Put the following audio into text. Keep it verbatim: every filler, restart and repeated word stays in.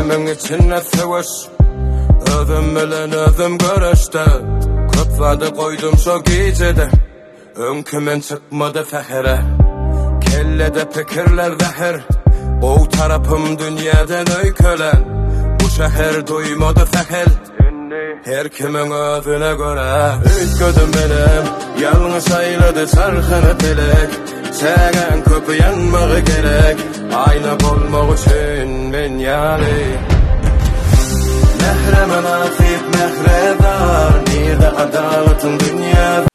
Yüreğimin içine savaş, özüm bilen özüm görüştü. Köp vadı koydum şu gecede, önkümün çıkmadı fehre. Kellede fikirler zehir, o tarafım dünyadan öykülen. Bu şehir duymadı fehil, her kimin özüne göre. Ütküdüm benim, yalnız ayladı çarxını tilek. Sen köpü yanmağı gerek, ayna olmak için men yani. Mehre menafik mehredar, nerede adaletın dünyada?